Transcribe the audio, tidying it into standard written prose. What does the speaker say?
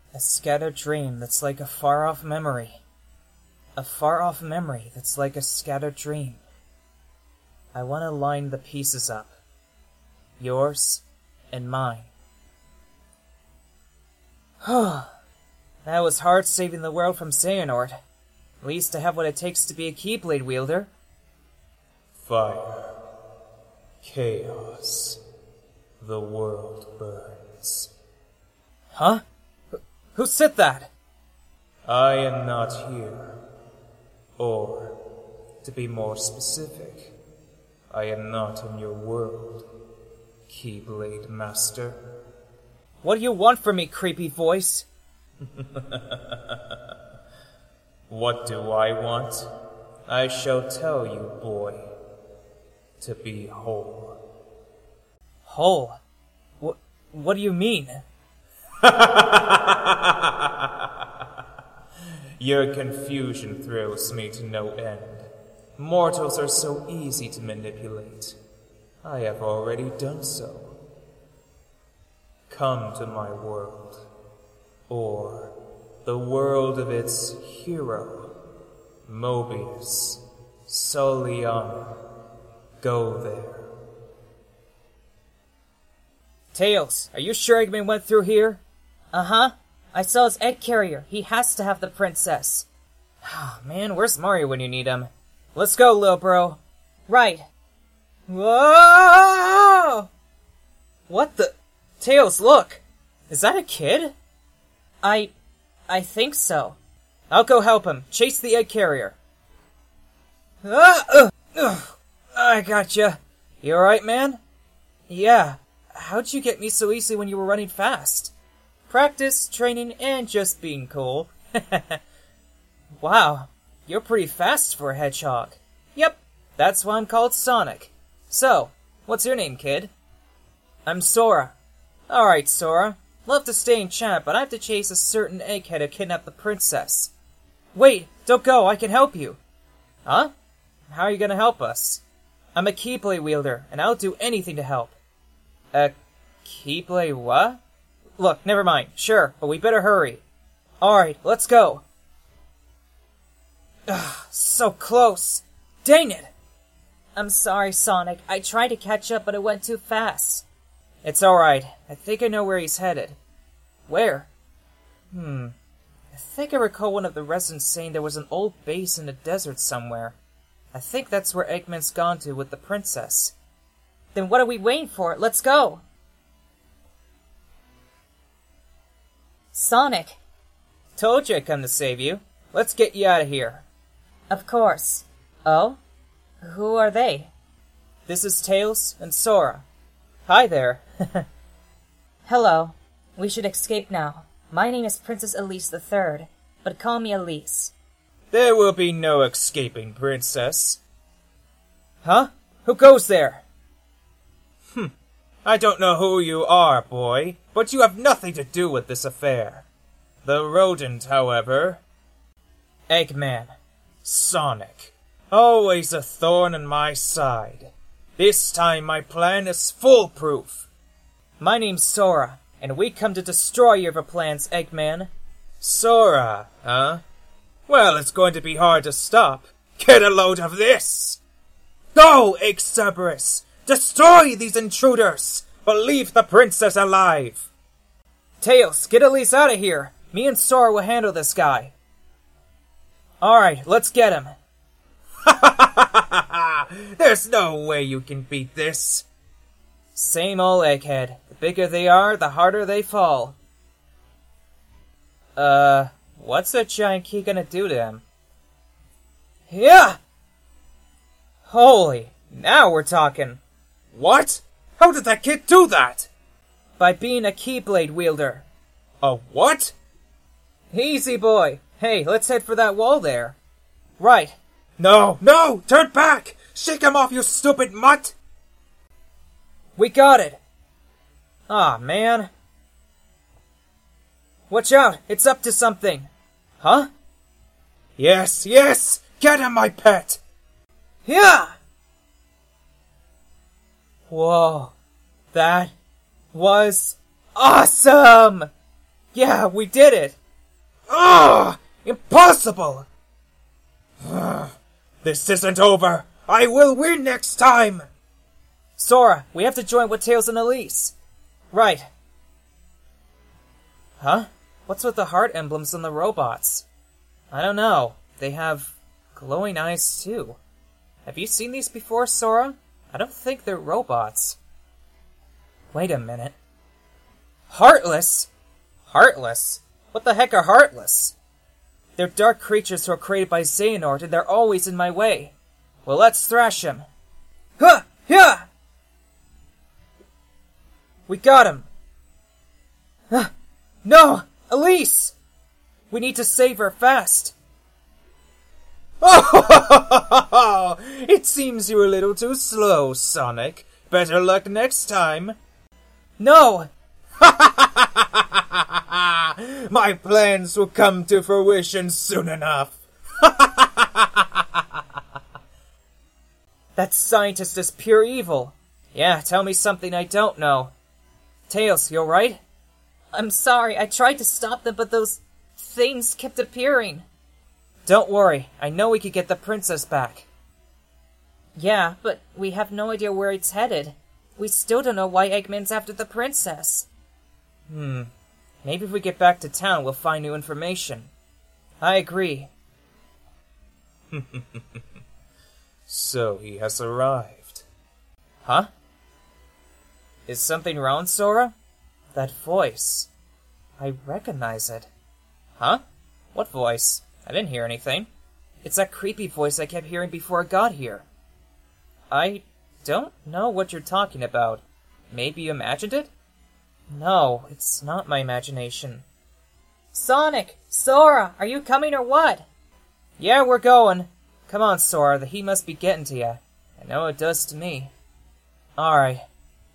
A scattered dream that's like a far-off memory. A far-off memory that's like a scattered dream. I want to line the pieces up. Yours and mine. That was hard saving the world from Xehanort. At least I have what it takes to be a Keyblade wielder. Fire. Chaos. The world burns. Huh? Who said that? I am not here. Or, to be more specific, I am not in your world, Keyblade Master. What do you want from me, creepy voice? What do I want? I shall tell you, boy. To be whole. Whole? What do you mean? Your confusion thrills me to no end. Mortals are so easy to manipulate. I have already done so. Come to my world, or the world of its hero, Mobius, Soliana. Go there. Tails, are you sure Eggman went through here? Uh-huh. I saw his egg carrier. He has to have the princess. Man, where's Mario when you need him? Let's go, little bro. Right. Whoa! What the... Tails, look! Is that a kid? I think so. I'll go help him. Chase the egg carrier. I gotcha. You alright, man? Yeah. How'd you get me so easily when you were running fast? Practice, training, and just being cool. Wow, you're pretty fast for a hedgehog. Yep, that's why I'm called Sonic. So, what's your name, kid? I'm Sora. Alright, Sora. Love to stay and chat, but I have to chase a certain egghead who kidnapped the princess. Wait, don't go, I can help you. Huh? How are you gonna help us? I'm a Keyblade wielder, and I'll do anything to help. A Keyblade what? Look, never mind. Sure, but we better hurry. Alright, let's go. Ugh, so close. Dang it! I'm sorry, Sonic. I tried to catch up, but it went too fast. It's alright. I think I know where he's headed. Where? I think I recall one of the residents saying there was an old base in the desert somewhere. I think that's where Eggman's gone to with the princess. Then what are we waiting for? Let's go! Sonic! Told you I'd come to save you. Let's get you out of here. Of course. Oh? Who are they? This is Tails and Sora. Hi there. Hello. We should escape now. My name is Princess Elise III, but call me Elise. There will be no escaping, Princess. Huh? Who goes there? I don't know who you are, boy, but you have nothing to do with this affair. The rodent, however... Eggman. Sonic. Always a thorn in my side. This time my plan is foolproof. My name's Sora, and we come to destroy your plans, Eggman. Sora, huh? Well, it's going to be hard to stop. Get a load of this! Go, Cerberus! Destroy these intruders! But leave the princess alive! Tails, get Elise out of here! Me and Sora will handle this guy. Alright, let's get him. There's no way you can beat this. Same old egghead. The bigger they are, the harder they fall. What's that giant key gonna do to him? Yeah! Holy, now we're talking. What? How did that kid do that? By being a Keyblade wielder. A what? Easy, boy. Hey, let's head for that wall there. Right. No, no! Turn back! Shake him off, you stupid mutt! We got it! Aw, man. Watch out! It's up to something. Huh? Yes, yes! Get him, my pet! Yeah! Whoa. That was awesome! Yeah, we did it! Ah! Impossible! This isn't over! I will win next time! Sora, we have to join with Tails and Elise. Right. Huh? What's with the heart emblems on the robots? I don't know. They have glowing eyes too. Have you seen these before, Sora? I don't think they're robots. Wait a minute. Heartless? Heartless? What the heck are Heartless? They're dark creatures who are created by Xehanort, and they're always in my way. Well, let's thrash him. Huh! Yeah! We got him! No! Elise! We need to save her fast! Oh, it seems you're a little too slow, Sonic. Better luck next time. No! My plans will come to fruition soon enough. That scientist is pure evil. Yeah, tell me something I don't know. Tails, you alright? I'm sorry, I tried to stop them, but those things kept appearing. Don't worry, I know we could get the princess back. Yeah, but we have no idea where it's headed. We still don't know why Eggman's after the princess. Maybe if we get back to town, we'll find new information. I agree. So he has arrived. Huh? Is something wrong, Sora? That voice. I recognize it. Huh? What voice? I didn't hear anything. It's that creepy voice I kept hearing before I got here. I don't know what you're talking about. Maybe you imagined it? No, it's not my imagination. Sonic! Sora! Are you coming or what? Yeah, we're going. Come on, Sora, the heat must be getting to you. I know it does to me. Alright.